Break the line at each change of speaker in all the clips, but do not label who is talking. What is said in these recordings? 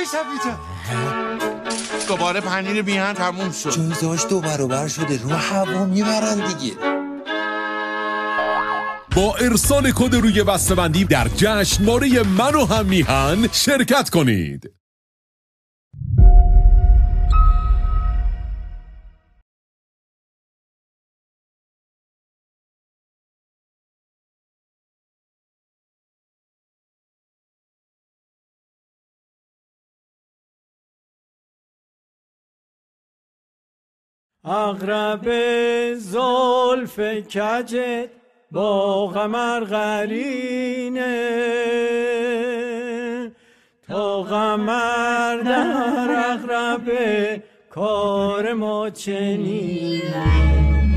شفیع جان. دوباره پنیر میهن تموم شد.
جایزه‌اش 2 برابر شده، رو هوا میبرن دیگه.
با ارسال کد روی بسته‌بندی در جشنواره من و هم میهن شرکت کنید.
اغرب زلف کجت با قمر قرینه، تا قمر در اغرب کار ما چنینه.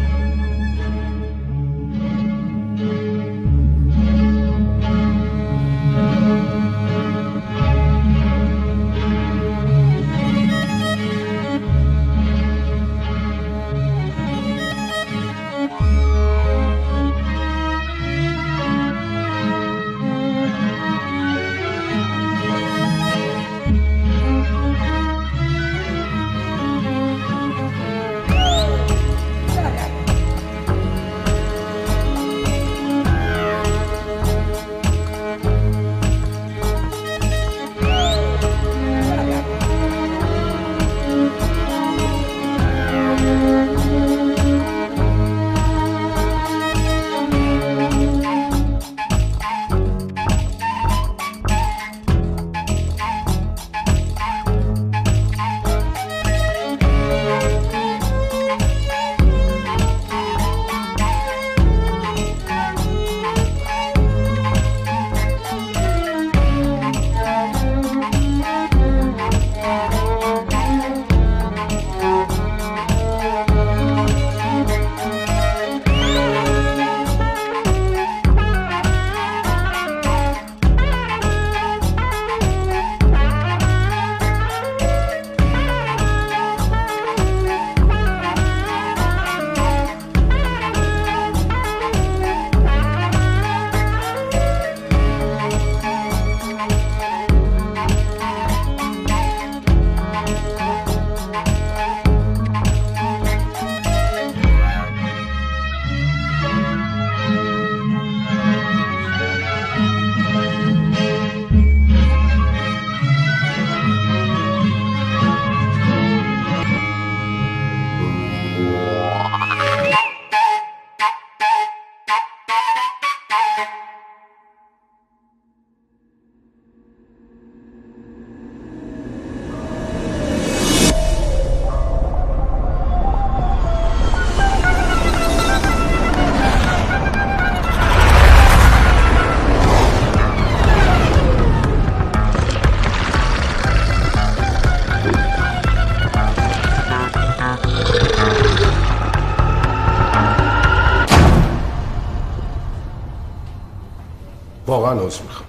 واقعا عذر میخوام.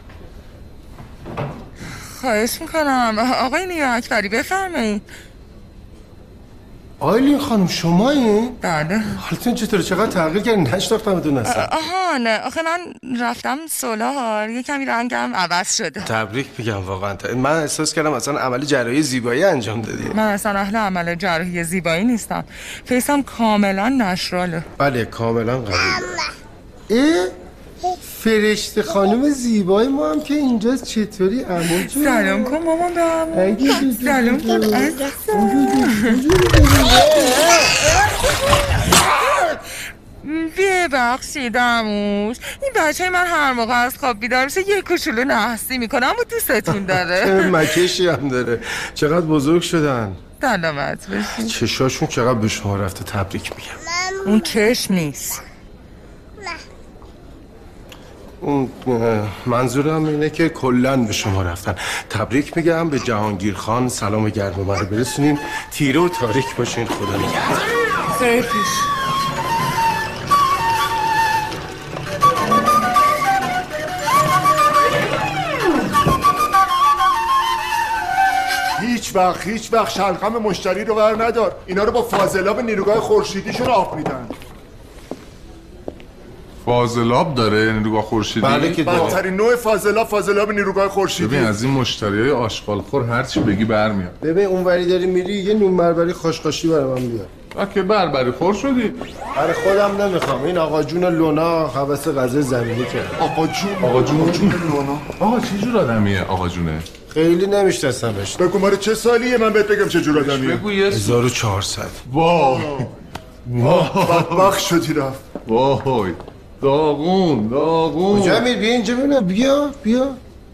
خواهش میکنم آقای نیا اکبری بفرمایید.
آیلین خانم شمایی؟
بله.
حالتون چطوره؟ چقدر تغییر کردین؟ نشناختمتون اصلا.
آها نه آخه من رفتم سولار یه کمی رنگم عوض شده.
تبریک میگم واقعا. من احساس کردم اصلا عمل جراحی زیبایی انجام دادی.
من اصلا اهل عمل جراحی زیبایی نیستم. فیسم کاملا نشراله.
بله کاملا قبوله. فرشته خانم زیبای ما هم که اینجاست. چطوری عمو جون؟
سلام کن مامان به عمو. سلام کن. ببخشید عموش، این بچه من هر موقع از خواب بیدار میشه یه کوچولو نحسی میکنه اما دوستتون داره.
مکشی هم داره. چقدر بزرگ شدن.
سلامت باشین.
چشاشون چقدر به شما رفته. تبریک میگم.
اون چشم نیست.
اون منظورم اینه که کلن به شما رفتن. تبریک میگم. به جهانگیر خان سلام گرم من رو برسونین. تیره و تاریک باشین. خدا نگهدار.
خیر پیش.
هیچ وقت شلغم مشتری رو ور ندار. اینا رو با فاضلاب نیروگاه خورشیدیشون آب میدن.
فاضلاب داره نیروگاه خورشیدی؟
بله که داره.
بدترین نوع فاضلاب نیروگاه خورشیدی.
ببین از این مشتریای آشغالخور هر چی بگی برمیاد.
ببین اونوری داری میری یه نون بربری خاشخاشی برام بیار.
که بربری خور شدی؟
برای خودم نمیخوام. این آقا جون لونا حوس غذای زمینی کرد.
آقا جون لونا.
آقا چه جور آدمیه آقا جونه؟
خیلی نمیشناسمش.
بگو ماره چه سالیه من بهت بگم چه جور آدمیه.
بگو یه
1400.
وای
بدبخت شدی رفت.
وای داغون
کجا میری؟ بیا اینجا ببینم. بیا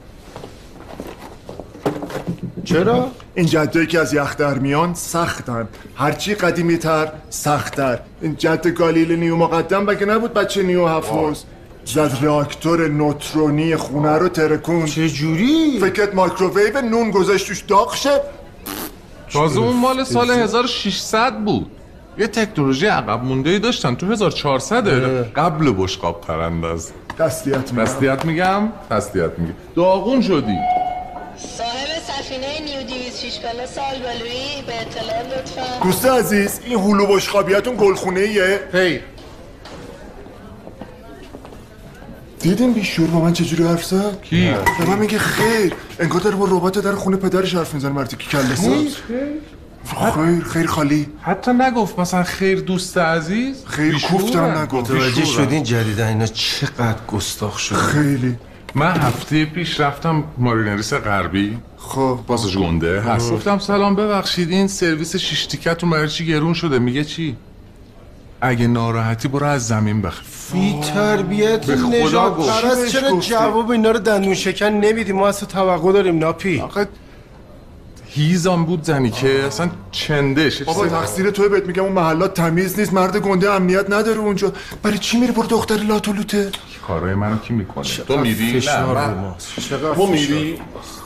چرا؟
این جدایی که از یخ در میان سختن، هرچی قدیمی تر سخت‌تر. این جد گالیل نیو مقدم بگه نبود بچه نیو هفوز زد راکتور نوترونی خونه رو ترکون.
چه جوری؟
فکرت مایکروویو نون گذاشت توش داغ شه؟
تازه اون مال سال 1600 بود. یه تکنولوژی عقب مونده‌ای داشتن تو 1400 قبل بشقاب پرنداز.
تسلیت
میگم داغون شدی.
صاحب سفینه نیو 206 پلاس آلبالویی به اطلاع لطفا.
دوست عزیز این هلو بشقابیتون گلخونه ایه؟
هی
دیدین بیشور با من چجوری حرف زد؟
کی؟
به من میگه خیر، انگار داره با ربات در خونه پدرش حرف میزنه. مردی که کله ساز. خیر خالی.
حتی نگفت مثلا خیر دوست عزیز؟
خیر گفتم نگفت.
متوجه شدین جدیدن اینا چقدر گستاخ شده؟
خیلی.
من هفته پیش رفتم مارینریس غربی.
خب
بازش گنده هست. گفتم سلام ببخشید این سرویس 6 تیکتون برای چی گرون شده؟ میگه چی؟ اگه ناراحتی برو از زمین بخر.
بی تربیت نجات پرست. چرا جواب اینا رو دندون شکن نمیدی؟ ما اصلا توقع داریم ناپی.
آخه هیزم بود زنی که اصلا چندش.
بابا تقصیر توی بهت میگم اون محلات تمیز نیست. مرد گنده امنیت نداره اونجا. برای چی میری برو دختر لاتولوته؟
کارای منو کی میکنه؟ تو میری؟ نه تو میری؟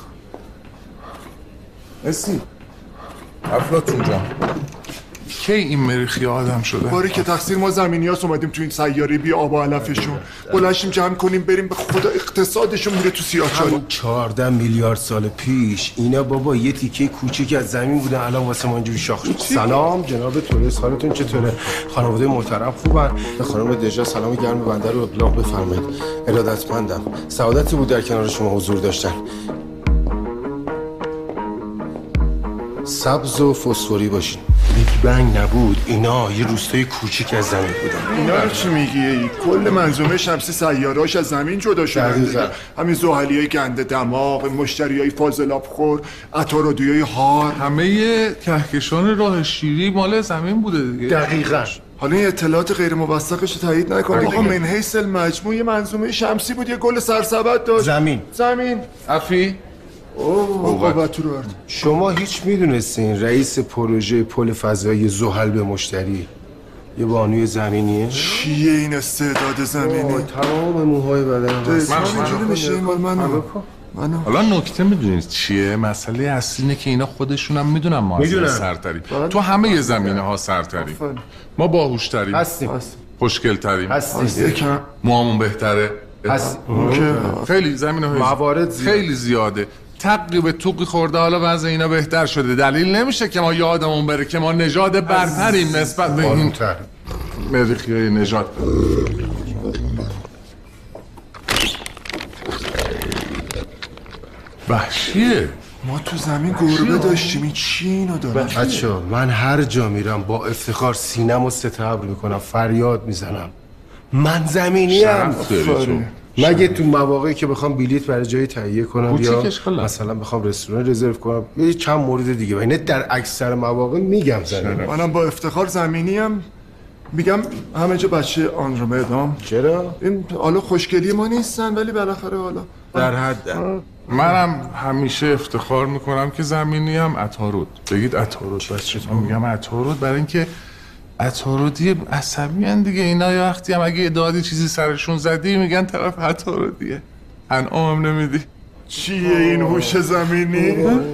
اسی افلاطون جان کی این مریخی آدم شده؟
باری که تقصیر ما زمینیاس اومدیم تو این سیاره بی آب و علفشون. بلنشیم جمع کنیم بریم به خدا اقتصادشون میره تو سیاه‌چاله.
14 میلیارد سال پیش اینا بابا یه تیکه کوچیک از زمین بودن. الان واسه ما اینجوری شاخ شد. سلام جناب توریست، حالتون چطوره؟ خانواده محترم خوبن؟ به خانم دژا سلام گرم بنده رو ابلاغ بفرمایید. ارادتمندم. سعادتی بود در کنار شما حضور داشتن. سبز و فسفوری باشین. بیگ بنگ نبود، اینا یه روستای کوچیک از زمین بودن.
اینا رو چی میگی؟ کل منظومه شمسی سیاره‌اش از زمین جدا شدن. همین زحلیای گنده دماغ، مشتریای فاضلاب خور، عطاردویای هار،
همه کهکشان راه شیری مال زمین بوده دیگه.
دقیقاً.
حالا این اطلاعات غیر موثقش رو تایید نکن. آقا من حیث المجموع یه منظومه شمسی بود، یه گل سرسبد داشت. زمین
افی
شما هیچ میدونستین رئیس پروژه پل فضایی زحل به مشتری یه بانوی زمینیه؟
چیه این استعداد زمینی؟
تمام موهای بدن
اینجوری میشه این مال منو.
حالا نکته میدونید چیه؟ مسئله اصلی اینه که اینا خودشون هم میدونن ما از سرتری. تو همه زمینه ها سرتری. ما باهوشتریم،
هستیم،
خوشگلتریم،
هستیم،
موامون
بهتره، خیلی زمینه های
موارد
خیلی زیاده. تقی به توقی خورده حالا وضع اینا بهتر شده. دلیل نمیشه که ما یادمون بره که ما نژاد برتریم نسبت به این مریخیای نژاد. وحشیه.
ما تو زمین گربه داشتیم. این چی اینا دارن؟
بچه‌ها من هر جا میرم با افتخار سینه‌مو ستبر میکنم، فریاد میزنم من زمینیم. مگه تو مواقعی که بخوام بلیط برای جایی تهیه کنم یا مثلا بخوام رستوران رزرو کنم یا چند مورد دیگه، و اینا در اکثر مواقع میگم زمینی.
منم با افتخار زمینیم. میگم همه جا بچه آندرومدام.
چرا؟
این حالا خوشگلی ما نیستن ولی بالاخره حالا
در حد.
منم همیشه افتخار میکنم که زمینیم. عطارد بگید عطارد بچه‌تون. میگم عطارد برای اینکه عطاردی عصبی هن دیگه اینا. یا وقتی هم اگه دادی چیزی سرشون زدی میگن طرف عطاردیه. انعام هم نمیدی.
چیه این هوش زمینی؟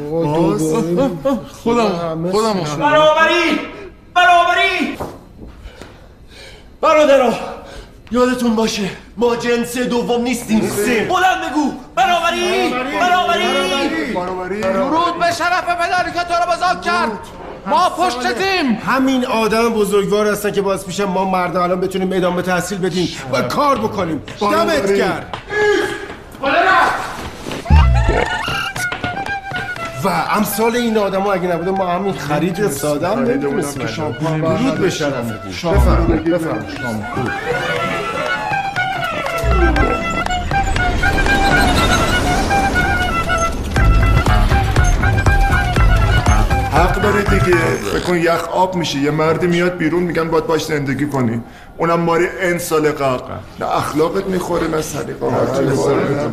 خودم
برابری برادرها یادتون باشه ما جنس دوم نیستیم. بلند بگو برابری.
برابری.
درود به شرف پدری که تو رو بزرگ کرد.
ما پشتتیم.
همین آدم بزرگوار هستن که باعث میشن ما مرد الان بتونیم ادامه تحصیل بدیم و کار بکنیم. دمت گرم. و امثال این آدم‌ها اگه نبوده ما همین خرید ساده هم نمی‌تونستیم. درود به شرفتون. بفرمایید.
حق داره دیگه. بکن یخ آب میشه، یه مردی میاد بیرون میگن باید باش زندگی کنی، اونم ماری ان سال قبل. نه اخلاقت میخوره نه سلیقه‌ت میخوره.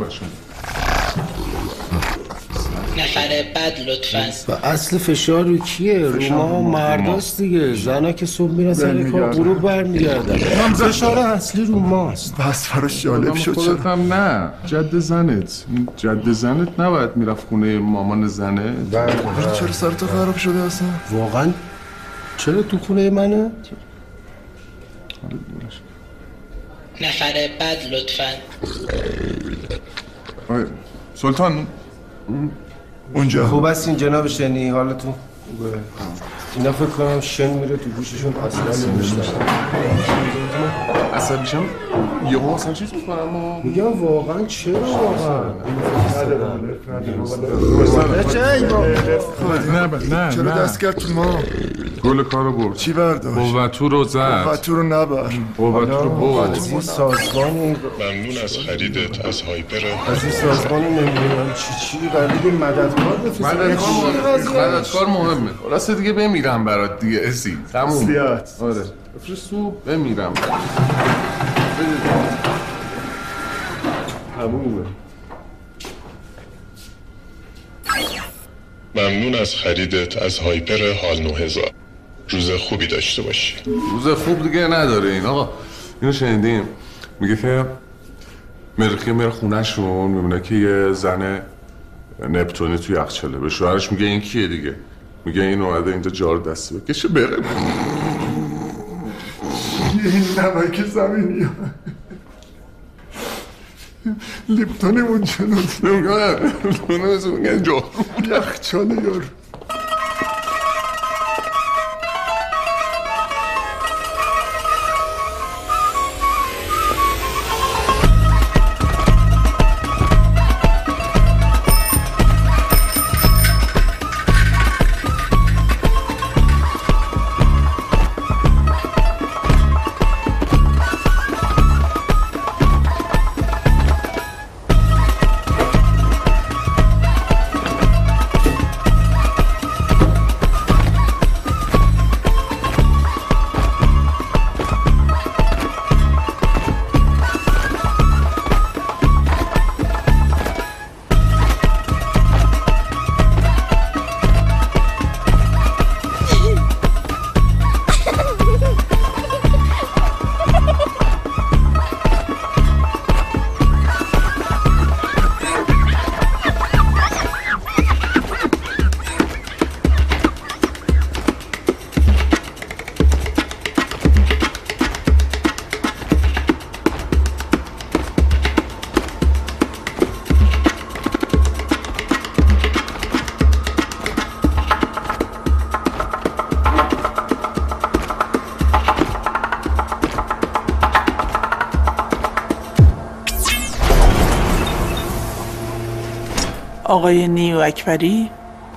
نفر بعد لطفاً.
و اصل فشار رو کیه؟ رو ما مرداست دیگه. زنا که صبح میرن سر کار غروب برمیگردن. فشار اصلی رو ماست.
بس فراش جالب شد.
خودت هم نه. جد زنت. جد زنت نباید میرفت خونه مامان زنه.
چرا سرت خراب شده اصلا؟
واقعا چرا تو خونه منه؟
نفر بعد لطفاً.
سلطان
اونجا
خوب است این جناب شنی حالتون خوبه؟ اینا فکر کنم شن میره تو گوششون اصلا نمیشتن.
اصلا میشم یه اصلا چیز میکنم و
میگم واقعا چرا واقعا؟
نه
چرا دست کرد تو ما؟
گل کارو برد.
چی برداشت؟
قوتو رو زد.
قوتو رو نبر.
قوتو رو برد.
از این سازمان
ممنون از خریدت از هایپر.
از این سازمان نمیدونم چی قرارداد مددکار بفرست.
مددکار مهمه. راست دیگه بمیرم برات دیگه اسی. تموم. آره. بفرست تو بمیرم. تمومه.
ممنون از خریدت از هایپر حال 9000. روز خوبی داشته باشی.
روز خوب دیگه نداره این آقا. اینو شنیدیم میگه که مرخی میره خونه‌شون میبینه که یه زن نپتونی توی یخچاله. به شوهرش میگه این کیه دیگه؟ میگه این اومده اینجا جارو دستی بکشه بره.
این نمک زمینی ها لیپتونی اونجا
نمیگه جارو
یخچاله یارو.
آقای نیو اکبری؟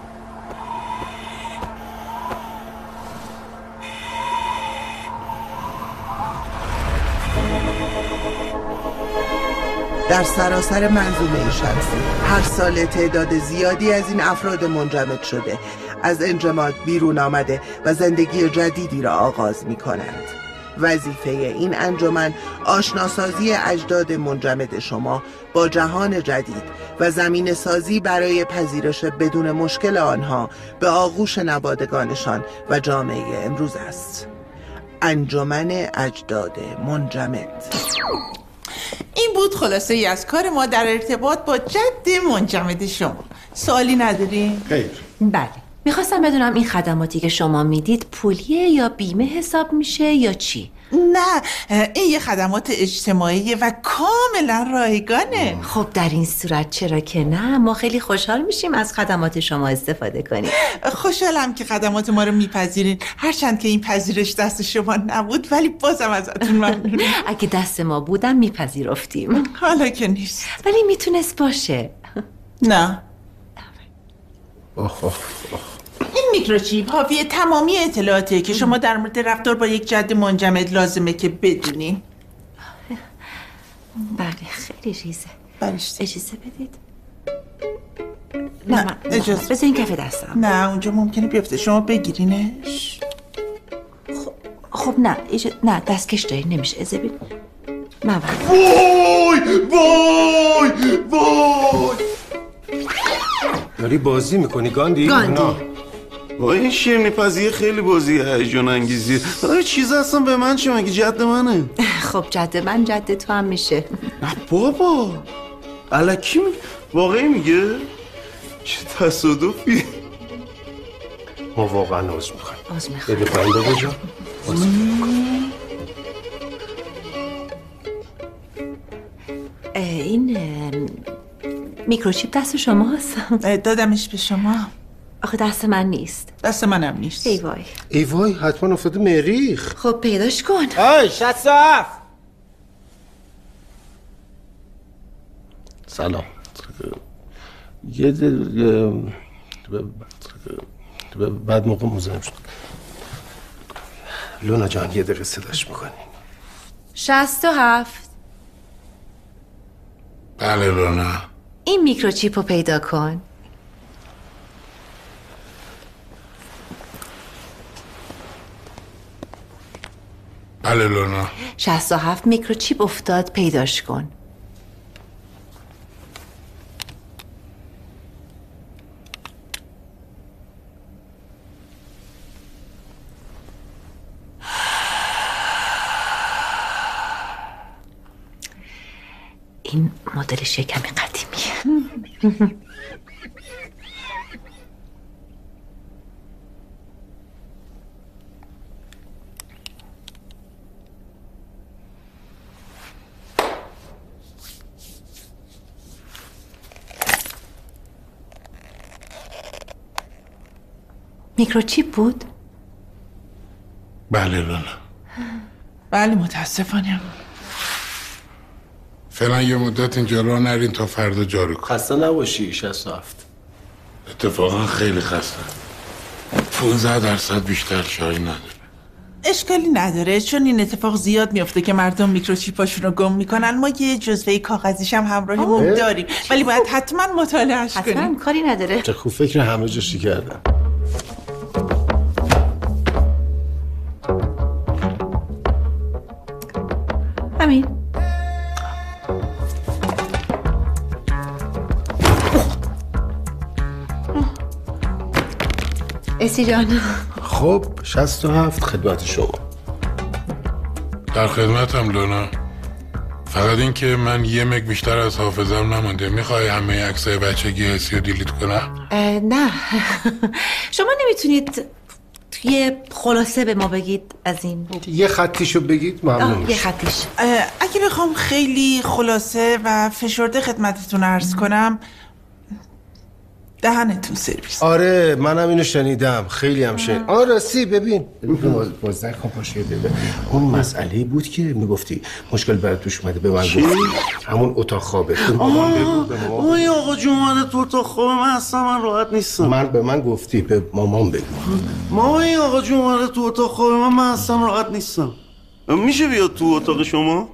در سراسر منظومه شمسی هر سال تعداد زیادی از این افراد منجمد شده از انجماد بیرون آمده و زندگی جدیدی را آغاز می کنند. وظیفه این انجمن آشناسازی اجداد منجمد شما با جهان جدید و زمین سازی برای پذیرش بدون مشکل آنها به آغوش نوادگانشان و جامعه امروز است. انجمن اجداد منجمد.
این بود خلاصه ای از کار ما در ارتباط با جد منجمد شما. سوالی نداری؟
خیر.
بله، میخواستم بدونم این خدماتی که شما میدید پولیه یا بیمه حساب میشه یا چی؟
نه، این یه خدمات اجتماعی و کاملا رایگانه.
خب در این صورت چرا که نه، ما خیلی خوشحال میشیم از خدمات شما استفاده کنیم.
خوشحالم که خدمات ما رو میپذیرین، هرچند که این پذیرش دست شما نبود، ولی بازم ازتون ممنونم.
اگه دست ما بودم میپذیرفتیم.
حالا که نیست.
ولی میتونست باشه.
نه. این میکروچیپ حاوی تمامی اطلاعاته که شما در مورد رفتار با یک جد منجمد لازمه که بدونین.
بله خیلی ریزه. اجازه بدید.
نه اجازه
بذارین کف دستم.
نه اونجا ممکنه بیفته، شما بگیرینش.
خب نه نه دستکش داری نمیشه. اجازه بدید. من
وای داری بازی میکنی گاندی؟
وای این شیرینی پزیه خیلی بازی هیجان انگیزیه. داره چیز اصلا به من چه؟ مگه جد منه؟
خب جد من جد تو هم میشه.
نه بابا الکی واقعی میگه؟ چه تصادفی.
ما واقعا عذر میخوایم.
عذر میخوایم.
بده پایین بابا جان. عذر میخوایم.
این میکروچیپ دست شما هست؟
دادمش به شما.
آخه دست من نیست.
دست منم نیست.
ای وای.
ای وای حتما افتاده مریخ.
خب پیداش کن.
آی 67.
سلام. یه بعد موقع مزاحم شد. لونا جان یه دقیقه صداش میکنی.
67.
بله لونا.
این میکروچیپ رو پیدا کن.
بله لونا.
67 میکروچیپ افتاد پیداش کن. این مدلش یه کمی قدیمیه. میکروچیپ بود؟
بله لونا.
بله متاسفانه.
فعلا یه مدت اینجا راه نرین تا فردا جارو کن.
خسته نباشی 67.
اتفاقا خیلی خسته. 15% بیشتر شایی نداره.
اشکالی نداره چون این اتفاق زیاد میفته که مردم میکروچیپاشون رو گم میکنن. ما یه جزوه کاغذیش هم همراهمون داریم ولی باید حتما مطالعهش کنیم.
حتما کاری نداره.
چه خوب فکر همه جاشی کردم.
همین. اسی جان.
خب 67 خدمت شما.
در خدمتم لونا. فقط این که من یه مگ بیشتر از حافظم نمونده. میخوای همه عکسای بچگی حسی رو دیلیت کنم؟
نه شما نمیتونید یه خلاصه به ما بگید از این؟
یه خطیشو بگید ممنون
یه خطیش.
اگه بخوام خیلی خلاصه و فشرده خدمتتون عرض کنم، دهنتون سرویس.
آره منم اینو شنیدم، خیلی هم شنیدم. آره سی ببین بازدر کن پاشه بده. اون مسئله بود که میگفتی مشکل برات توش اومده. به من گفتی همون اتاق خوابه.
اوه آقا جون اومده تو اتاق خوابه. من اصلا من راحت نیستم.
به من گفتی به مامان بگو.
مامان آقا جون اومده تو اتاق خوابه. من اصلا راحت نیستم. میشه بیاد تو اتاق شما؟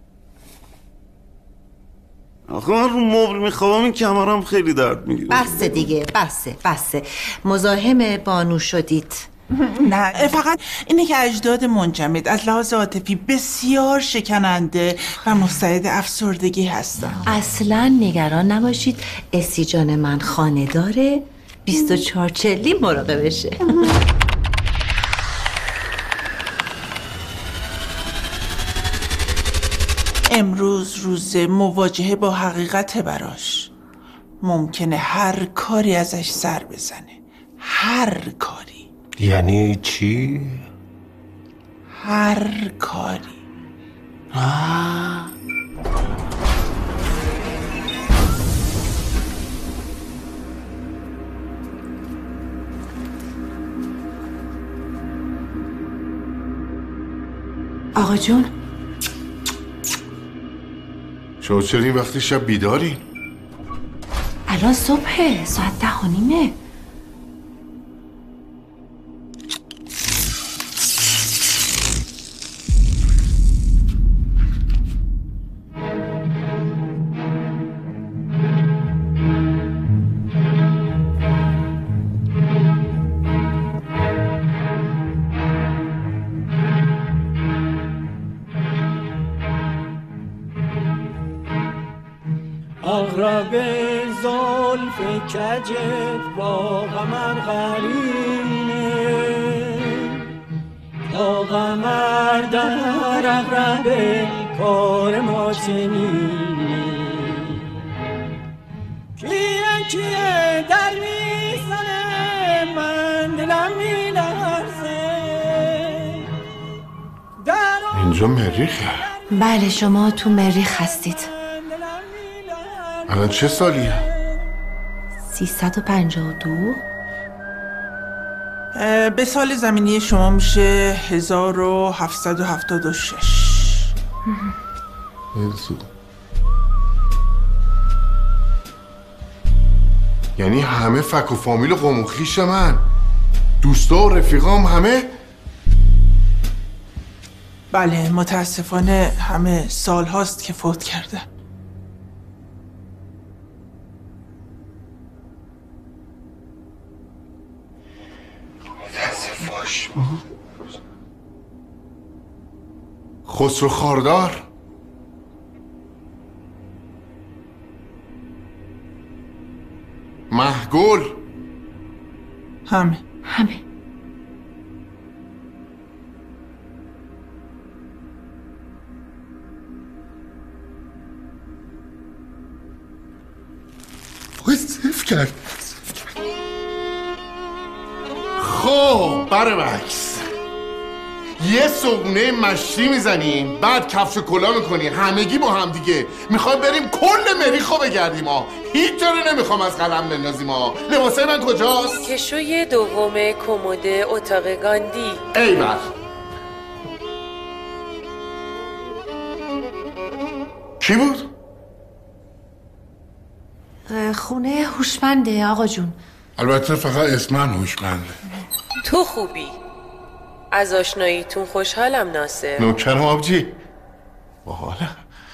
آخه من رو مبل میخوابم، این کمرم خیلی درد میگیره.
بسته دیگه بسته. مزاحم بانو شدید.
نه فقط اینه که اجداد منجمد از لحاظ عاطفی بسیار شکننده و مستعد افسردگی هستن.
اصلا نگران نباشید، اسی جان من خانه داره 24/40 مراقبشه.
امروز روز مواجهه با حقیقت براش. ممکنه هر کاری ازش سر بزنه، هر کاری.
یعنی چی؟
هر کاری.
آقا جون
شما چرا این وقتی شب بیداری؟
الان صبحه، ساعت 10:30.
اغرب زلف کجت با قمر قرینه، تا قمر در اغرب کار ما چنینه. کیه در میزنه من دلم میلرزه.
اینجا مریخه؟
بله شما تو مریخ هستید.
الان چه سالیه؟
352.
به سال زمینی شما میشه 1776.
یعنی همه فک و فامیل و قوم و خویش من، دوستا و رفیقام همه؟
بله متاسفانه همه سال هاست که فوت کرده.
خسرو خاردار، مهگل،
همه
وای صف کرد. خب برمکس یه صبحونه مشتی میزنیم، بعد کفش کلا میکنیم همگی با هم دیگه میخوایم بریم کل مریخو بگردیم ها. هیچ جایی نمیخوام از قلم بندازیم ها. لباسای من کجاست؟
کشوی دوم کمد اتاق گاندی.
ایول کی بود؟
خونه هوشمنده آقا جون.
البته فقط اسمم هوشمنده.
تو خوبی. از آشناییتون خوشحالم ناصر.
نوکرم آبجی. باحاله.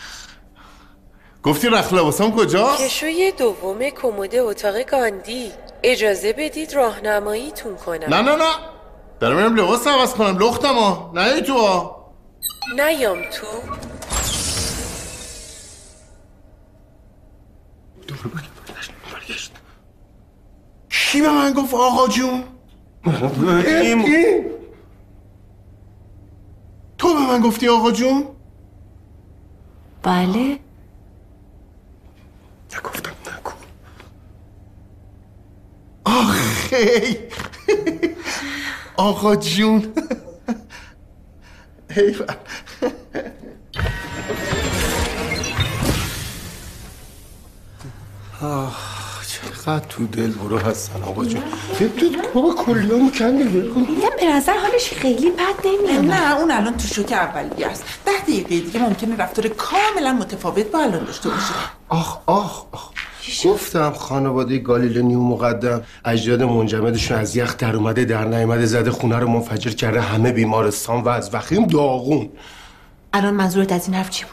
گفتی رخت لباسام کجاست؟
کشوی دوم کمد اتاق گاندی. اجازه بدید راهنماییتون کنم.
نه دارم میرم لباس عوض کنم. لختم ها. نه تو ها.
نیام تو.
کی به من گفت آقا جون؟ تو به من گفتی آقا جون؟
بله.
نگفتم نگو. آخی آقا جون. ایول. چقدر تو دل برو هستن آقا جون. تو بابا کلا مکنده بکن.
به نظر حالش خیلی بد نمیاد.
نه اون الان تو شوک اولیه است. 10 دقیقه دیگه ممکنه رفتار کاملا متفاوت با الان داشته باشه.
آخ گفتم خانواده گالیلنیو مقدم اجداد منجمدشون از یخ در اومده در نیامده، زده خونه رو منفجر کرده، همه بیمارستان و از وخیم داغون.
الان منظورت از این حرف چی بود؟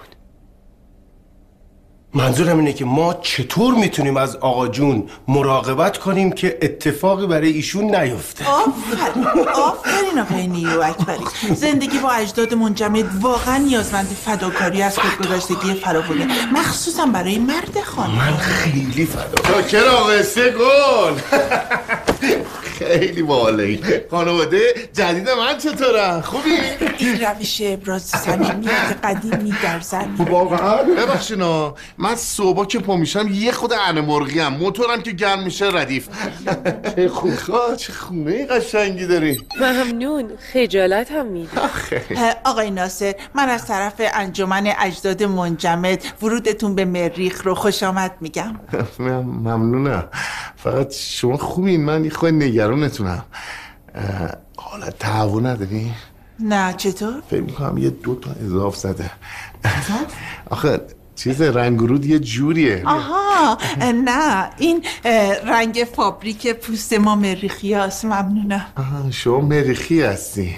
منظورم اینه که ما چطور میتونیم از آقا جون مراقبت کنیم که اتفاقی برای ایشون نیفته.
آفرین آقای نیرو اکبری. زندگی با اجداد منجمد واقعا نیازمند فداکاری از خودگذشتگی فراوونه، مخصوصا برای مرد خانه.
من خیلی فدا. چاکر آقا سگل.
خیلی باحاله. خانواده جدید من چطورن؟ خوبی؟
این روش ابراز صمیمیت قدیمی در زن.
واقعا ببخشینا، من صبح که پا میشم یه خود انه مرغی ام، موتورم که گرم میشه ردیف. چه خوب، چه خونه قشنگی داری.
ممنون، خجالت هم میدی.
آقای ناصر، من از طرف انجمن اجداد منجمد ورودتون به مریخ رو خوش آمد میگم.
ممنونم، فقط شما خوبین، من یه خود نگرانتونم. حالا تعاون نداری؟
نه چطور؟
فکر میکنم یه 2 تا اضاف زده. آخه چیز رنگ یه جوریه.
آها نه، این رنگ فابریک پوست ما مریخی هست. ممنونم.
شما مریخی هستی؟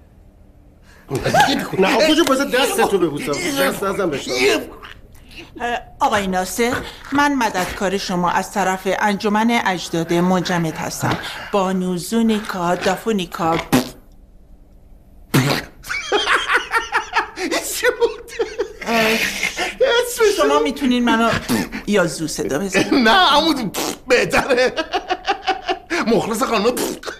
نه کجا بازه دستتو ببوسم، دست نزن بشم.
آقای ناصر، من مددکار شما از طرف انجمن اجداد منجمد هستم. بانو زونیکا دافونیکا. شما میتونین منو یا زو صدا بزنید.
نه عمود بهتره. مخلص خانم.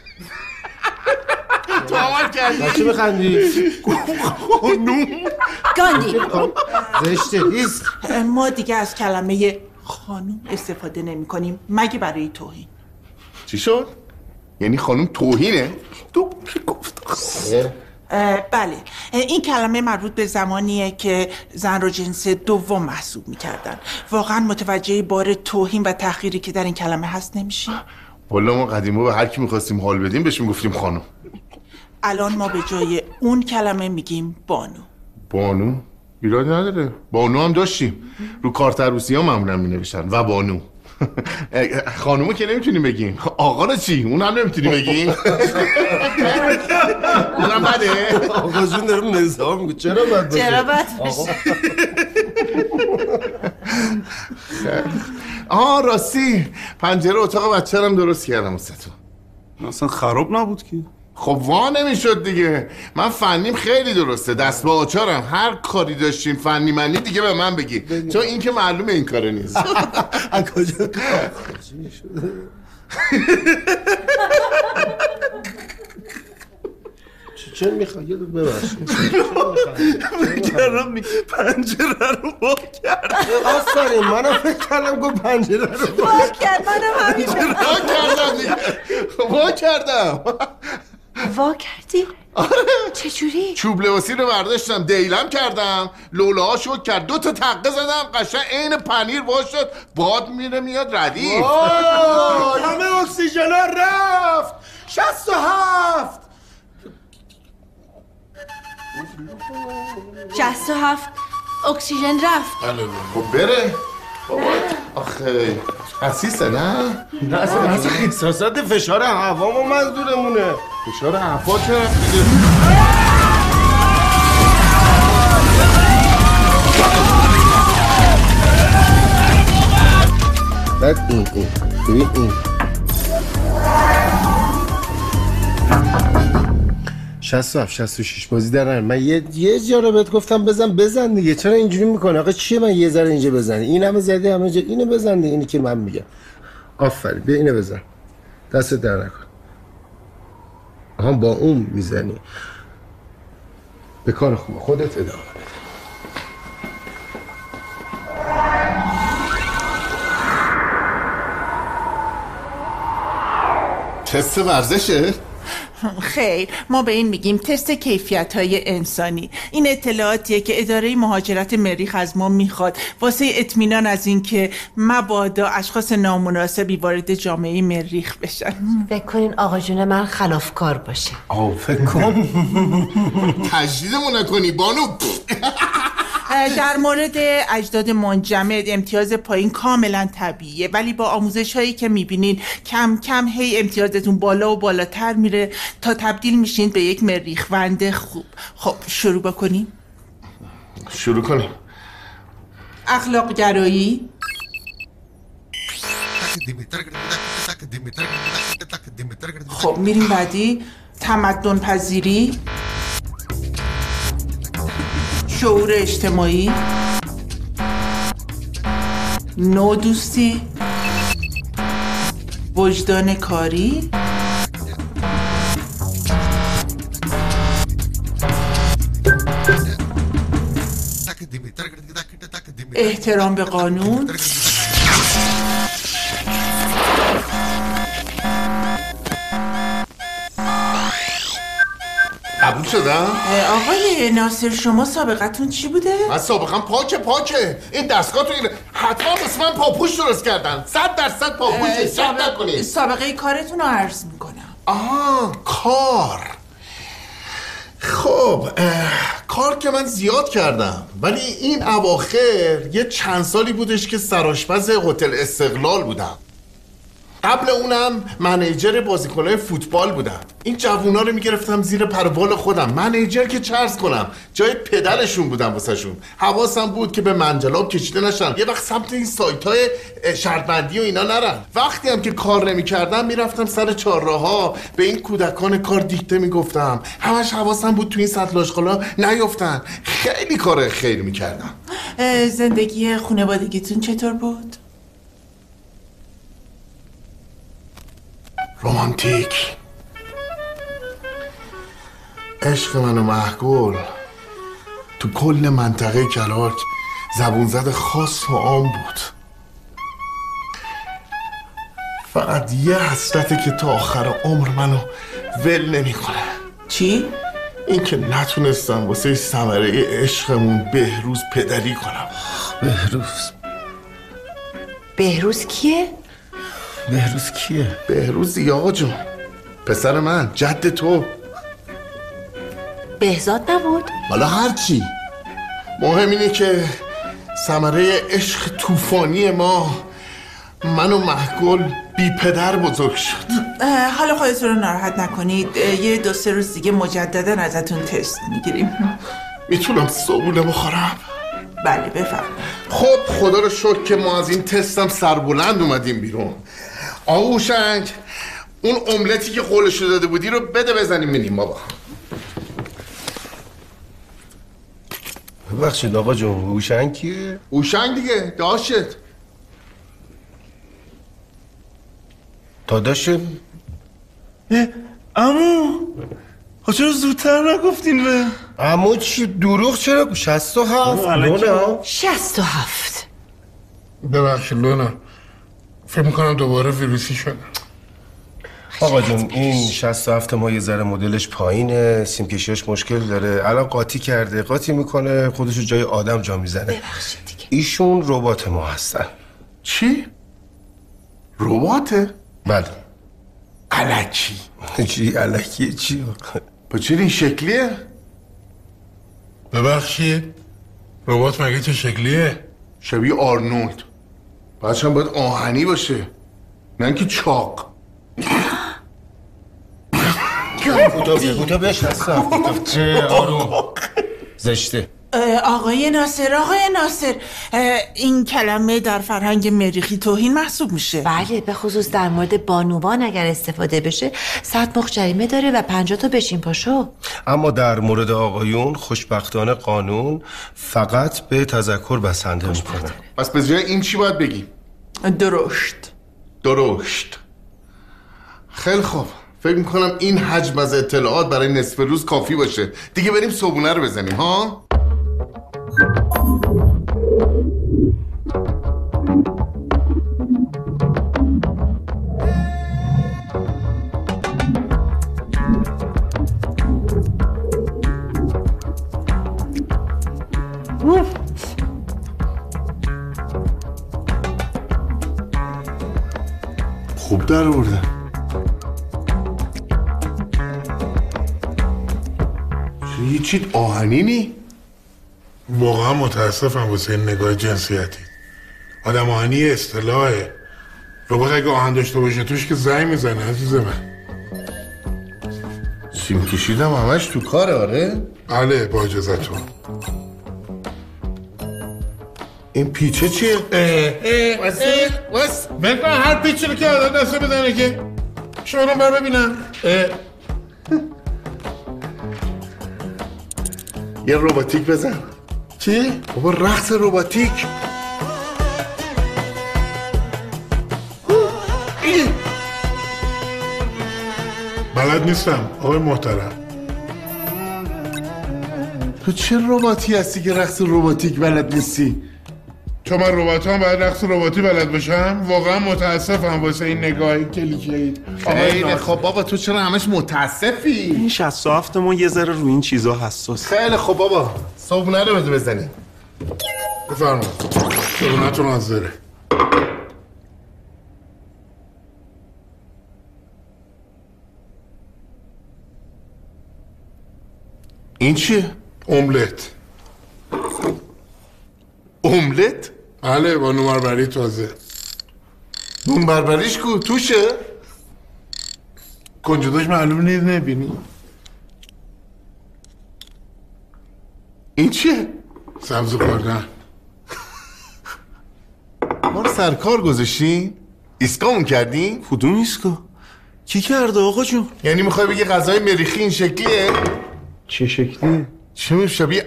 تو عمل کردی؟
چه بخندی؟
خانوم
گاندی
زشته نیست.
ما دیگه از کلمه خانوم استفاده نمی کنیم مگه برای توهین.
چی شد؟ یعنی خانوم توهینه؟ تو گفت.
بله، این کلمه مربوط به زمانیه که زن رو جنس دوم محسوب میکردن. واقعا متوجه بار توهین و تحقیری که در این کلمه هست نمیشی؟
والا ما قدیما به هر کی میخواستیم حال بدیم بهش میگفتیم خانوم.
الان ما به جای اون کلمه میگیم بانو.
بانو؟ ایرادی نداره، بانو هم داشتیم. رو کارت عروسی ها معمولا مینوشتن و بانو. خانومو که نمیتونیم بگیم. آقا رو چی؟ اون هم نمیتونیم بگیم. اونم بده.
آقا جون دارم نظام میگه چرا بد باشه؟
چرا بد باشه؟
آها راستی پنجره اتاق بچه هم درست کردم واسهتون.
اصلا خراب نبود که.
خب وا نمیشد دیگه. من فنیم خیلی درسته، دست با آچارم. هر کاری داشتیم فنی منی دیگه به من بگی، چون این که معلومه این کاره نیست.
از کجا چه میخوای؟ یه دو ببخشید
میگرم پنجره رو وا کرد.
آفرین، منم فکر کردم گفت پنجره رو
وا کرد. منم همینجور
وا کردم.
وا کردی؟ چجوری؟
چوب لباسی رو برداشتم دیلم کردم، لوله ها شد کرد، 2 تا تقه زدم، قشنگ عین پنیر وا شد. باد میره میاد ردیف.
همه اکسیژن ها رفت. 67
67 اکسیژن رفت.
خب بره. آخه حسیسه نه؟
نه اصلا احساسات فشار هوا ما منظورمونه.
فشار هوا چه رفت؟
بعد این ببین این 67 66 بازی درن. من یه جا رو بهت گفتم بزن دیگه. چرا اینجوری میکنه؟ آقا چیه من یه ذره اینجا بزنی؟ این همه زدی همه جا اینو بزن دیگه. اینی که من میگم. آفرین، بیا اینو بزن. دست در نکن. آها با اون میزنی. به کار خوبه، خودت ادامه بده.
تست ورزشه؟
خیر، ما به این میگیم تست کیفیت‌های انسانی. این اطلاعاتیه که اداره مهاجرت مریخ از ما میخواد واسه اطمینان از این که مبادا اشخاص نامناسبی وارد جامعه مریخ بشن.
فکر کنین آقا جون من خلافکار باشه.
فکر کن. تجدیدمون نکنی بانو.
در مورد اجداد منجمد امتیاز پایین کاملا طبیعیه، ولی با آموزش هایی که میبینین کم کم هی امتیازتون بالا و بالاتر میره تا تبدیل میشین به یک مریخوند خوب. خب شروع بکنیم.
شروع کنیم.
اخلاق گرایی، خب میریم بعدی. تمدن پذیری، شعور اجتماعی، نودوستی، وجدان کاری، احترام به قانون.
قبول شدم؟
آقای ناصر شما سابقتون چی بوده؟
من سابقم پاکه این دستگاه تو حتما واسه من پاپوش درست کردن 100% پاپوشه شک نکنید.
سابقه کارتون رو عرض میکنم.
کار خب کار که من زیاد کردم ولی این اواخر یه چند سالی بودش که سرآشپز هتل استقلال بودم. قبل اونم منیجر بازیکنای فوتبال بودم. این جوونا رو میگرفتم زیر پروال خودم. منیجر که چرس کنم جای پدرشون بودم واسهشون. حواسم بود که به منجلاب کشیده نشن یه وقت سمت این سایت‌های شرطبندی و اینا نرن. وقتی هم که کار نمی‌کردم میرفتم سر چهارراها به این کودکان کار دیکته میگفتم. همش حواسم بود تو این سطل آشغالا نیفتن. خیلی کار خیر میکردم.
زندگی خانوادگیتون چطور بود؟
رومانتیک. عشق من و مهگل تو کل منطقه کلاک زبون زد خاص و عام بود. فقط یه حسرته که تا آخر عمر منو ول نمیکنه.
چی؟
این که نتونستم واسه ثمره عشقمون بهروز پدری کنم.
بهروز کیه؟
بهروز دیگه آقا جون، پسر من، جد تو.
بهزاد نبود؟
حالا هرچی مهم اینه که ثمره عشق طوفانی ما من و مهگل بی پدر بزرگ شد.
حالا خودتون رو ناراحت نکنید، یه 2-3 روز دیگه مجددا ازتون تست میگیریم.
میتونم صبونه بخورم؟
بله بفرمایید.
خب خدا رو شکر که ما از این تستم سربلند اومدیم بیرون. آقا هوشنگ اون املتی که قولشو داده بودی رو بده بزنیم بینیم بابا.
ببخشید آقا جون، هوشنگ کیه؟
هوشنگ دیگه داشت.
داداشت؟
عمو چرا زودتر نگفتین به؟
عمو چی دروغ چرا؟ 67 لونا
67.
ببخشید لونا، فکر میکنم دوباره ویروسی شده.
آقا جون این 67 ما یه ذره مدلش پایینه، سیمکشیاش مشکل داره، الان قاطی کرده، قاطی میکنه خودشو جای آدم جا میزنه.
ببخشید دیگه.
ایشون ربات ما هستن.
چی؟ رباته؟
بله.
الکی.
چی الکیه چی؟
با چی این شکلیه؟
ببخشید ربات مگه چه شکلیه؟
شبیه آرنولد. بچه هم باید آهنی باشه، نه اینکه چاق.
کوتا بهش هستم. چه آروم زشته.
آقای ناصر این کلمه در فرهنگ مریخی توهین محسوب میشه.
بله، به خصوص در مورد بانوان اگر استفاده بشه 100 مخ جریمه داره و 50 تا بشین پاشو.
اما در مورد آقایون خوشبختانه قانون فقط به تذکر بسنده میکنه.
پس به جای این چی باید بگیم؟ درشت. خیلی خوب، فکر میکنم این حجم از اطلاعات برای نصف روز کافی باشه. دیگه بریم صبونه رو بزنیم ها؟ خوب در آورده. چه چیت آهنینی؟
واقعا متاسفم واسه این نگاه جنسیتی. آدم آهنی اصطلاحه. ربات اگه آهن داشته باشه توش که زنگ میزنه عزیز من.
سیم کشیدم همش تو کاره. آره؟
بله با اجازتون.
این پیچه چیه؟
واسه بگم هر پیچه رو که آدم دسته بزنه که شما رو بر ببینم.
یه روباتیک بزن.
چی؟
بابا رقص روباتیک.
بلد نیستم آقای محترم.
تو چه رباتی هستی که رقص رباتیک بلد نیستی؟
چون من ربات هم باید رقص رباتی بلد باشم؟ واقعا متاسفم واسه این نگاهی کلیکه‌ای.
خیلی خب بابا، تو چرا همش متاسفی؟
این 67 ما یه ذره روی این چیزا حساس.
خیلی خب بابا، صبحونه رو بده بزنی.
بفرمایید. صبحونه‌تون حاضره.
این چیه؟
املت.
املت؟
بله، با نون بربری تازه.
نون بربریش کو توشه؟
کنجداش معلوم نیست، نبینی؟
این چیه؟
سبزی خوردن.
ما رو سرکار گذاشتین؟ ایسکامون کردین؟
کدوم ایسکا؟ کی کرده آقا جون؟
یعنی میخوای بگی غذای مریخی این شکلیه؟
چه شکلیه؟
چه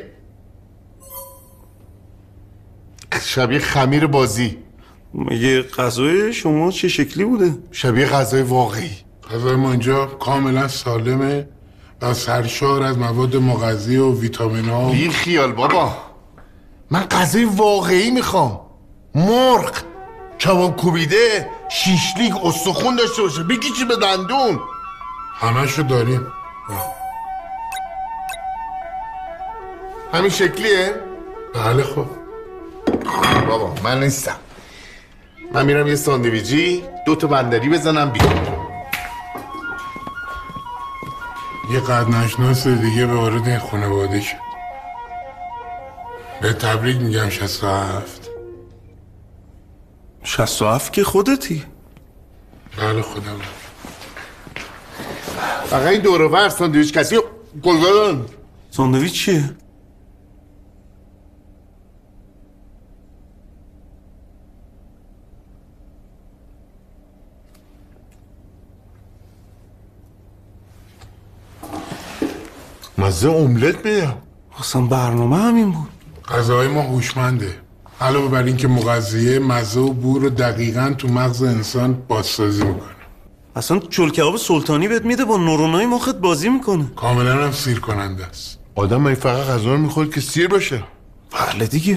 شبیه خمیر بازی.
مگه غذای شما چه شکلی بوده؟
شبیه غذای واقعی.
غذای ما اینجا کاملا سالمه و سرشار از مواد مغذی و ویتامین ها.
بی خیال بابا، من غذای واقعی میخوام. مرغ، کباب کوبیده، شیشلیک، استخون داشته باشه، بگی چی به دندون.
همشو داریم.
همین شکلیه؟
بله خب.
بابا من نیستم، من میرم یه ساندویجی 2 تا بندری بزنم بیام.
یه قد نشناس دیگه به وارد این خانواده شد. به تبریک میگم 67.
67 که خودتی؟
بله خودم.
فقط این دور و بر ساندویچ کسی گذارن.
ساندویچ چیه؟
مزه املت میدم.
اصلا برنامه همین بود.
غذاهای ما هوشمنده. علاوه بر این که مغذیه، مزه و بو رو دقیقاً تو مغز انسان بازسازی میکنه.
اصلا چول کباب سلطانی بهت میده، با نورونای مخت بازی میکنه.
کاملا هم سیر کننده است.
آدم من فقط غذا رو میخواد که سیر باشه.
بله دیگه.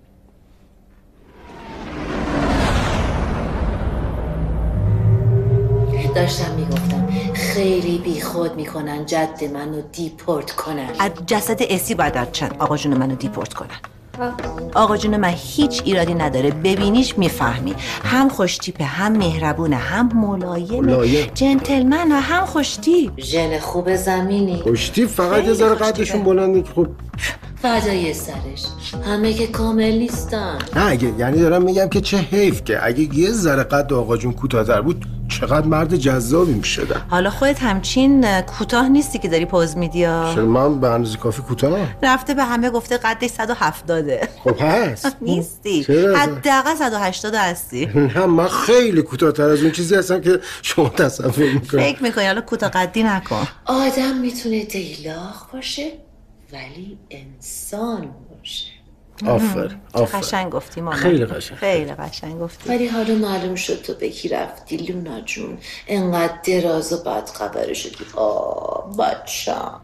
داشتم میگفتم خیلی بیخود میکنن جد منو دیپورت کنن. از جسد اسی باید چند آقا جون منو دیپورت کنن. آقا جون من هیچ ایرادی نداره، ببینیش میفهمی. هم خوشتیپه، هم مهربونه، هم ملایمه، جنتلمن و هم خوشتیپ. ژن خوب زمینی.
خوشتیپ فقط یه ذره قدشون بلنده که خب
فدای سرش، همه که کامل نیستن.
نه اگه یعنی دارم میگم که چه حیف که اگه یه ذره قد آقا جون کوتاه‌تر بود چقدر مرد جذابی میشدم.
حالا خودت همچین کوتاه نیستی که داری پوز میدی.
چرا من به اندازه کافی کوتاه؟
رفته به همه گفته قدش 170.
خب هست
نیستی، حداقل 180 هستی.
نه من خیلی کوتاه‌تر از اون چیزی هستم که شما تصور میکنید.
فکر میکنی حالا کوتاه قدی نکن.
آدم میتونه دیلاق باشه ولی انسان باشه.
آفر
قشنگ گفتی مامان.
خیلی قشنگ،
خیلی قشنگ گفتی.
ولی حالا معلوم شد تو به کی رفتی لونا جون، انقدر دراز و بد خبره شدی. بچه‌م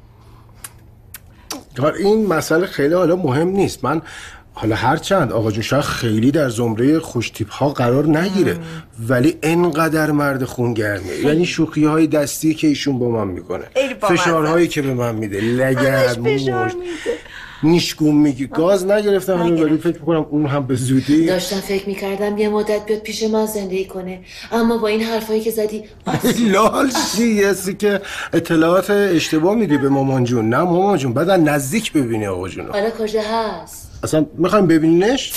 این مسئله خیلی حالا مهم نیست. من حالا هرچند آقا جون شاید خیلی در زمره خوشتیپ ها قرار نگیره ولی انقدر مرد خونگرمه. یعنی شوخی های دستی که ایشون با من میکنه، فشارهایی که به من میده، لگد مشت نیشگون میگی، گاز نگرفتم ولی فکر میکنم اون هم به زودی.
داشتم فکر میکردم یه مدت بیاد پیش ما زندگی کنه، اما با این حرفایی که زدی
لال چیزی که اطلاعات اشتباه میدی به مامان جون. نه مامان جون بعد نزدیک ببینی آقا جون.
حالا کجا هست؟
اصلا میخوایم ببینینش؟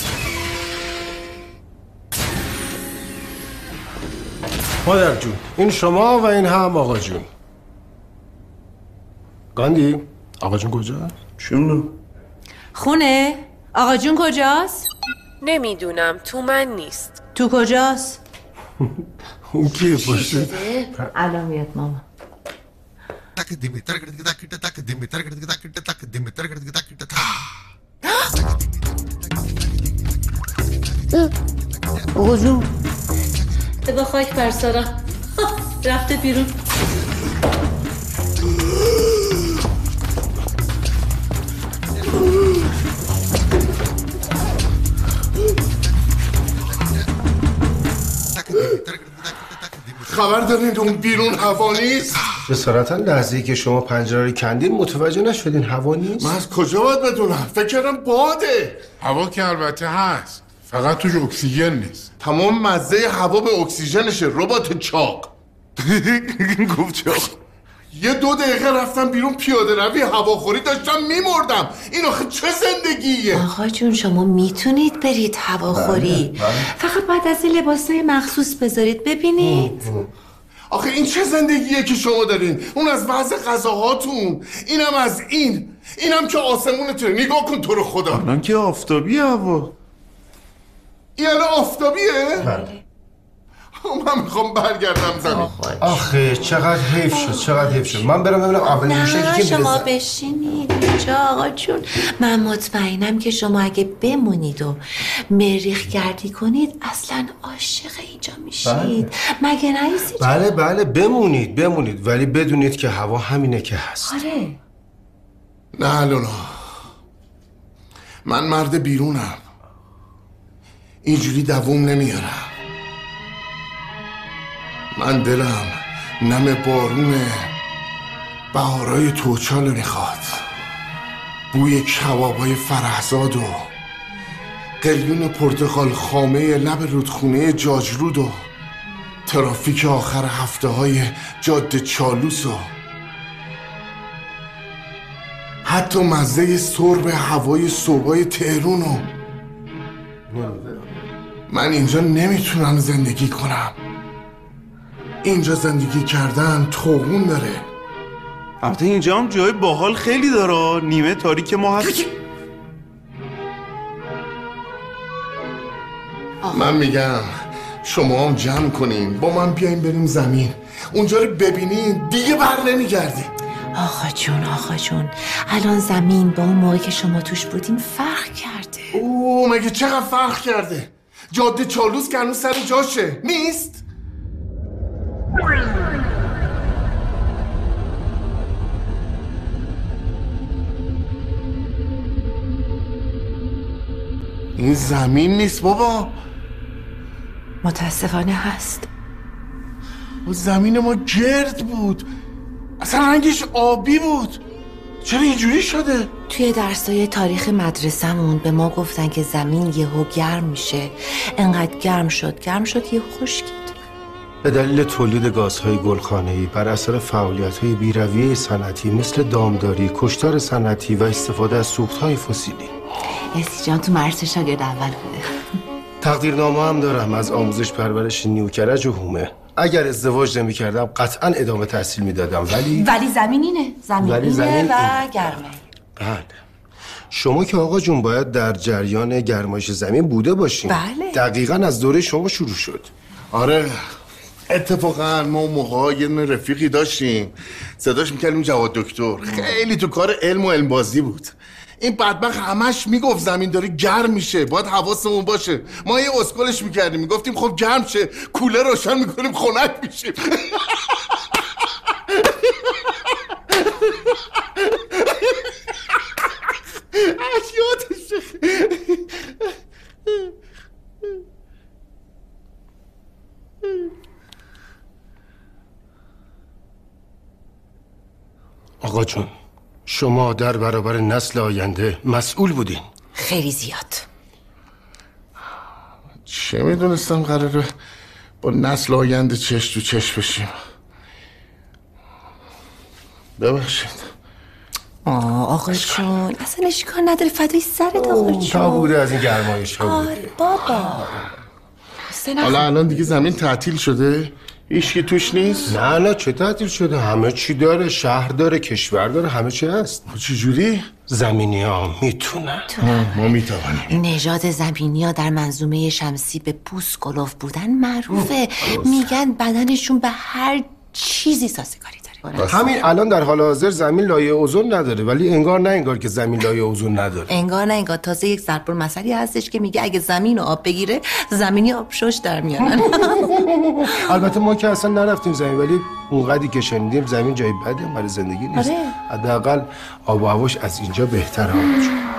مادر جون این شما و این هم آقا جون. گاندی آقا جون کجاست؟
چون
خونه؟ آقا جون کجاست؟
نمیدونم، تو من نیست.
تو کجاست؟
اون کیه باشه؟
الان میاد ماما.
آقا جون
به خاک برسارم رفته بیرون.
خبر دارین اون بیرون هوا نیست؟
جسارتا لحظه‌ای که شما پنجره رو کندین متوجه نشدین هوا نیست؟
من از کجا باید بدونم؟ فکر کردم باده.
هوا که البته هست، فقط توش اکسیژن نیست.
تمام مزه هوا به اکسیژنشه ربات چاق. گفت چاق. یه 2 دقیقه رفتم بیرون پیاده روی هواخوری داشتم میمردم. این آخه چه زندگیه؟
آقا جون شما میتونید برید هواخوری. فقط باید از این لباسای مخصوص بذارید ببینید.
آخه این چه زندگیه که شما دارین؟ اون از وضع غذاهاتون، اینم از اینم که آسمونتونه. نگاه کن تو رو خدا.
الان که آفتابیه هوا.
این الان آفتابیه؟
بله.
من میخوام برگردم زمین.
آخه چقدر حیف شد. من برم ببینم اولین موشکی که میرسه.
شما بشینید اینجا آقا جون. من مطمئنم که شما اگه بمونید و مریخ گردی کنید اصلا عاشق اینجا میشید. مگه نیستید؟
بله بمونید ولی بدونید که هوا همینه که هست.
آره.
نه لونا، من مرد بیرونم، اینجوری دووم نمیارم. من دلم نم بارون بهارای توچال میخواد، بوی کبابای فرهزاد و قلیون پرتقال خامه لب رودخونه جاجرود و ترافیک آخر هفته های جاده چالوس و حتی مزه سرب هوای صبحای تهرون و من اینجا نمیتونم زندگی کنم. اینجا زندگی کردن توغون داره.
البته اینجا هم جای باحال خیلی داره. نیمه تاریک ما هست.
من میگم شما هم جمع کنین با من بیاین بریم زمین. اونجا رو ببینین دیگه بر نمیگردین.
آقا جون الان زمین با اون موقع که شما توش بودین فرق کرده.
مگه چقدر فرق کرده؟ جاده چالوس که هنوز سر جاشه نیست؟ این زمین نیست بابا.
متاسفانه هست.
زمین ما گرد بود، اصلا رنگش آبی بود. چرا اینجوری شده؟
توی درسای تاریخ مدرسمون به ما گفتن که زمین یهو گرم میشه. انقدر گرم شد یهو خشکید.
به دلیل تولید گازهای گلخانه‌ای بر اثر فعالیت‌های بی‌رویه صنعتی مثل دامداری، کشتار صنعتی و استفاده از سوخت‌های فسیلی.
اسی جان تو مدرسه شاگرد اول بوده.
تقدیرنامه هم دارم از آموزش پرورش نیوکرج و هومه. اگر ازدواج نمی‌کردم قطعاً ادامه تحصیل میدادم ولی
زمین اینه و گرمه.
بله. شما که آقا جون باید در جریان گرمایش زمین بوده باشین.
بله.
دقیقاً از دوره شما شروع شد.
آره اتفاقا ما اون موقع یه رفیقی داشتیم صداش میکردیم جواد دکتر. خیلی تو کار علم و علمبازی بود. این بدبخت همش میگفت زمین داره گرم میشه باید حواسمون باشه. ما یه اسکلش میکردیم میگفتیم خب گرم شه کوله روشن میکنیم خنک میشیم.
آقا جون شما در برابر نسل آینده مسئول بودین.
خیلی زیاد.
چه میدونستم قراره با نسل آینده چش تو چش بشیم. ببخشید.
آقا جون اصلا اشکال نداره فدای سرت آقا جون.
تا بوده از این گرمایش ها بوده.
آره بابا.
حالا الان دیگه زمین تعطیل شده؟ هیچکی توش نیست؟
نه چه تعطیل شده؟ همه چی داره، شهر داره، کشور داره، همه چی هست.
چه جوری؟
زمینی ها میتونن.
ما میتوانیم.
نژاد زمینی ها در منظومه شمسی به پوست کلوف بودن معروفه. میگن بدنشون به هر چیزی سازگاری داره.
همین الان در حال حاضر زمین لایه اوزون نداره ولی انگار نه انگار که زمین لایه اوزون نداره.
انگار نه انگار. تازه یک ضرب‌المثلی هستش که میگه اگه زمین و آب بگیره زمینی آب شش در میارن.
البته ما که اصلا نرفتیم زمین ولی اونقدری که شنیدیم زمین جای بدی برای زندگی نیست. حداقل آب و هواش از اینجا بهتره.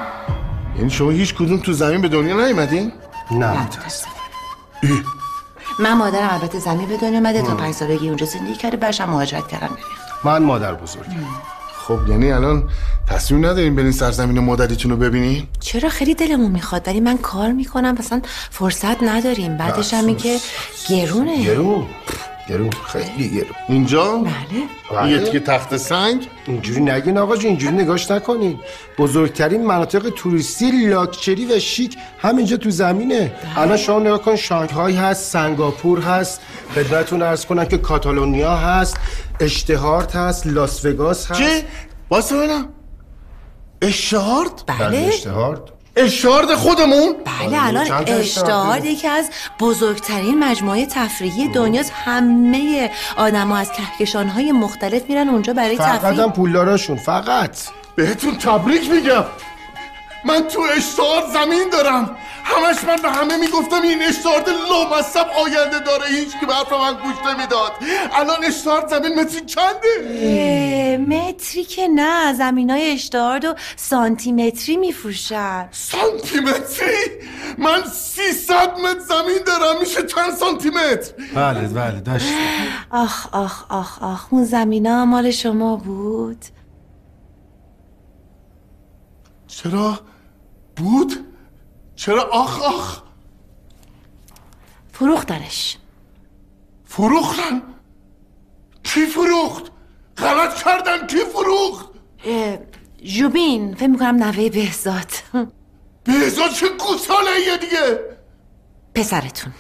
یعنی شما هیچ کدوم تو زمین به دنیا نیومدین؟
نه متاسفم.
من مادرم البته زمین به دنیا اومده تا 5 سالگی اونجا زندگی کرده، بعدش مهاجرت کردم مریخ.
من مادر بزرگ.
خب یعنی الان تصمیم ندارین برین سرزمین مادریتون رو ببینین؟
چرا خیلی دلمون میخواد ولی من کار میکنم مثلا فرصت نداریم. بعدش هم این که گرونه.
گرون خیلی گرون.
اینجا؟
بله.
یه تیکه تخت سنگ؟
اینجوری نگین آقا جون، اینجوری نگاش نکنین. بزرگترین مناطق توریستی لاکچری و شیک همینجا تو زمینه. الان شما نگاه کن، شانگهای هست، سنگاپور هست، خدمتتون عرض کنم که کاتالونیا هست، اشتهارت هست، لاس وگاس هست.
چه؟ واسه ببینم. اشتهارت؟
بله.
اشتهارت.
اشتهارت خودمون؟
بله الان اشتهارت یکی از بزرگترین مجموعه تفریحی دنیاست. همه آدم‌ها از کهکشان‌های مختلف میرن اونجا برای تفریح.
فقط هم پولداراشون. فقط
بهتون تبریک میگم. من تو اشتهارت زمین دارم. همش من به همه میگفتم این اشتهارت لامصب آینده داره، هیچ که به حرف من گوش نمیداد. الان اشتهارت زمین متری چنده؟
متری که نه، زمینای اشتهارت و سانتیمتری میفروشن.
سانتیمتری؟ من 300 متر زمین دارم، میشه چند سانتیمتر؟
بله داشت.
آخ آخ آخ آخ، اون زمینا مال شما بود؟
چرا بود؟ چرا آخ؟
فروختنش.
فروختن؟ کی فروخت؟ غلط کردن، کی فروخت؟
ژوبین، فکر میکنم نوه بهزاد.
بهزاد چه گوساله ایه دیگه؟
پسرتون.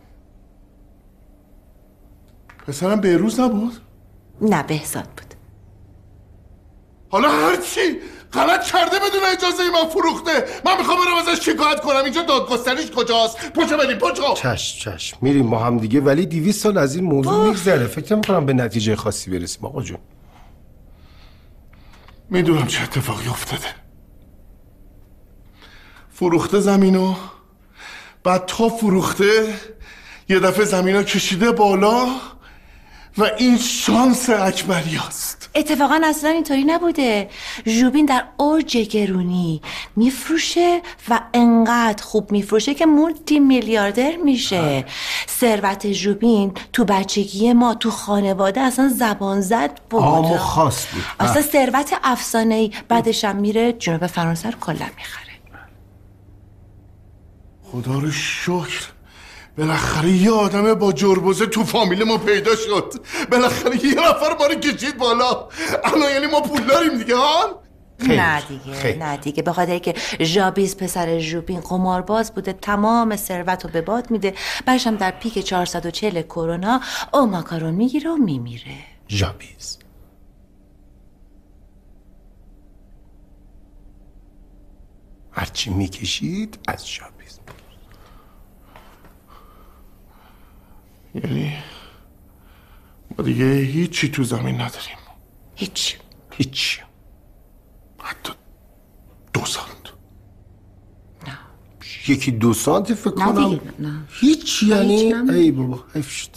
پسرم بهروز نبود؟
نه بهزاد بود.
حالا هرچی غلط کرده بدون اجازه من فروخته. من میخوام برم ازش شکایت کنم. اینجا دادگستریش کجاست؟ پوچه بریم پوچه.
چشم میریم با هم دیگه، ولی 200 سال از این موضوع میگذره. فکر نمی‌کنم به نتیجه خاصی برسیم آقا جون.
میدونم چه اتفاقی افتاده. فروخته زمینو، بعد تا فروخته یه دفعه زمینا کشیده بالا و این شانس اکبریاست.
اتفاقا اصلا اینطوری نبوده. ژوبین در اوج گرونی میفروشه و انقدر خوب میفروشه که مولتی میلیاردر میشه. ثروت ژوبین تو بچگی ما تو خانواده اصلا زبان زد بود.
آمو خاص بود.
اصلا ثروت افسانه‌ای. بعدش هم میره جنوب فرانسه رو کلا میخره.
خدا رو شکر بالاخره یه آدم با جربوزه تو فامیل ما پیدا شد. بالاخره یه نفر ما رو کشید بالا. الان یعنی ما پول داریم دیگه ها؟
نه دیگه به خاطر که ژابیز پسر ژوبین قمارباز بوده، تمام ثروت رو به باد میده. بعدش هم در پیک 440 کرونا اوماکارون میگیره و میمیره.
ژابیز هرچی میکشید از ژابیز.
یعنی ما دیگه هیچی تو زمین نداریم.
هیچ
حتی 2 سانت.
نه
یکی 2 سانت فکر کنم.
نه دیگه نه.
هیچ یعنی ای بابا حیف شد.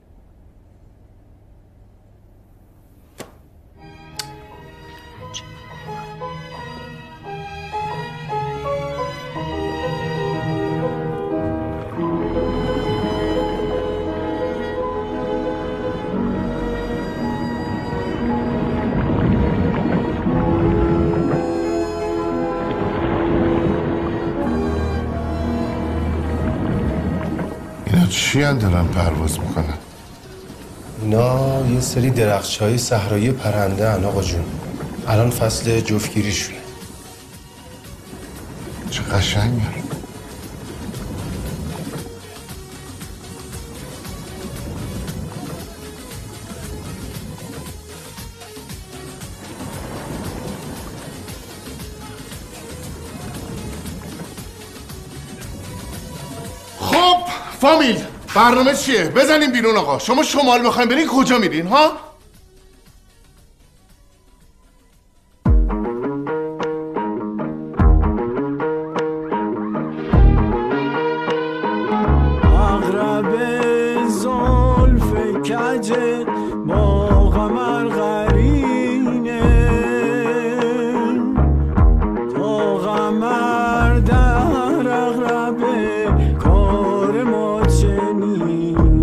چی دارن پرواز میکنن؟
اینا یه سری درخچه‌های صحرایی پرنده ان آقا جون. الان فصل جفتگیریشونه.
چه قشنگه. فامیل برنامه چیه؟ بزنیم بیرون آقا. شما شمال میخواین برین کجا میرین ها؟
اغرب زلف کجت با قمر قرینه، تا قمر در اغرب کار ما چنینه.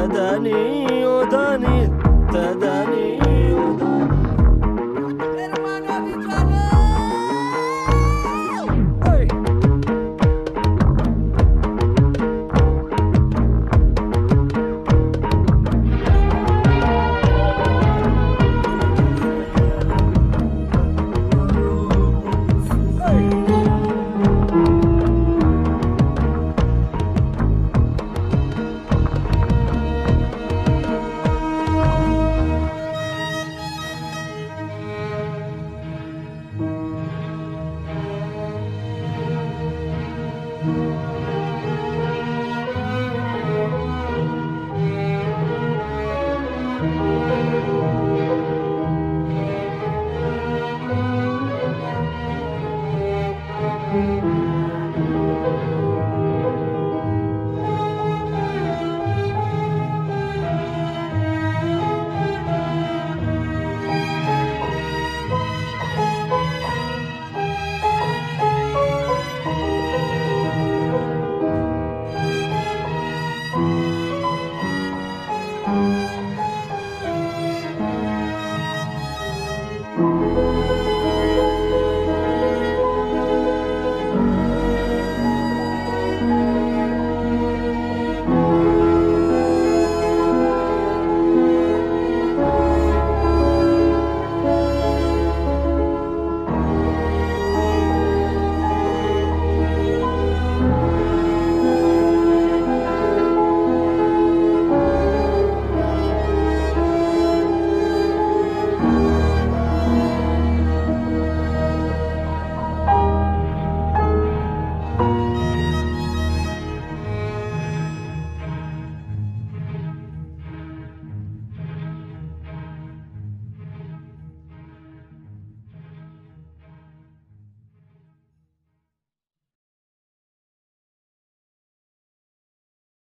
تدنی و دنی تدنی